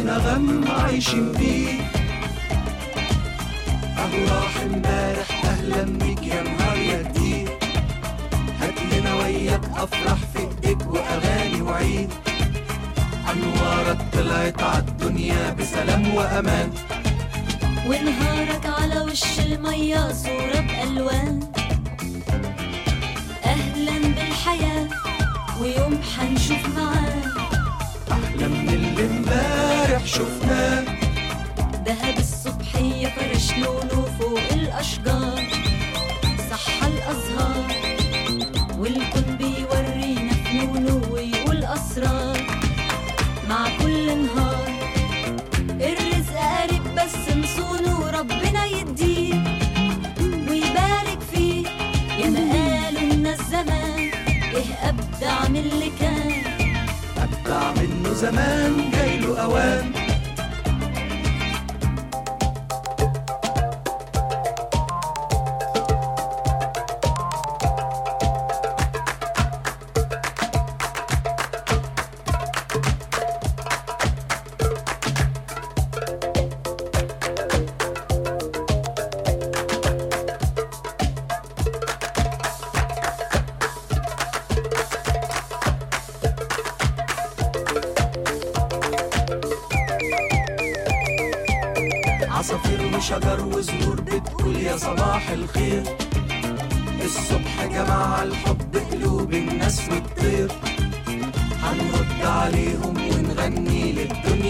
ونغم عايشين بيه. اهو راح امبارح اهلا بيك يا نهار يا جديد، هاتلنا وياك افرح في ايديك واغاني وعيد. انوارك طلعت عالدنيا بسلام وامان، ونهارك على وش المية صورة بألوان. أهلا بالحياة ويوم حنشوف معاه أحلى من اللي امبارح شفناه. دهب الصبحية فرش لونه فوق الأشجار، صحى الأزهار والكون بيورينا فنونه ويقول أسرار. مع كل نهار الرزق قريب بس نصونه، ربنا يديه ويبارك فيه. يا ما قالوا الناس زمان ايه أبدع من اللي كان، أبدع منه زمان جايله أوان. عصافير وشجر وزهور بتقول يا صباح الخير. الصبح جمع الحب قلوب الناس والطير، هنرد عليهم ونغني للدنيا